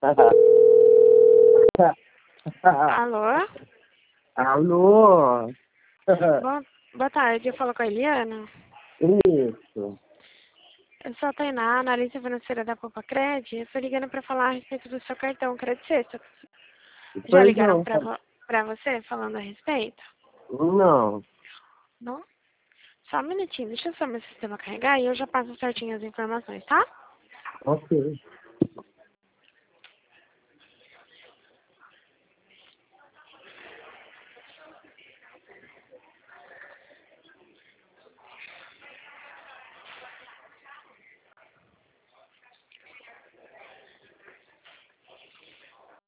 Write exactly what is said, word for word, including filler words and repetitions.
Alô? Alô? Boa, boa tarde, eu falo com a Eliana. Isso. Eu sou a Tainá, analista financeira da Copacred. Eu estou ligando para falar a respeito do seu cartão Credit Sexta. Já Pois ligaram não. para vo pra você falando a respeito? Não. Não? Só um minutinho, deixa só meu sistema carregar e eu já passo certinho as informações, tá? Ok.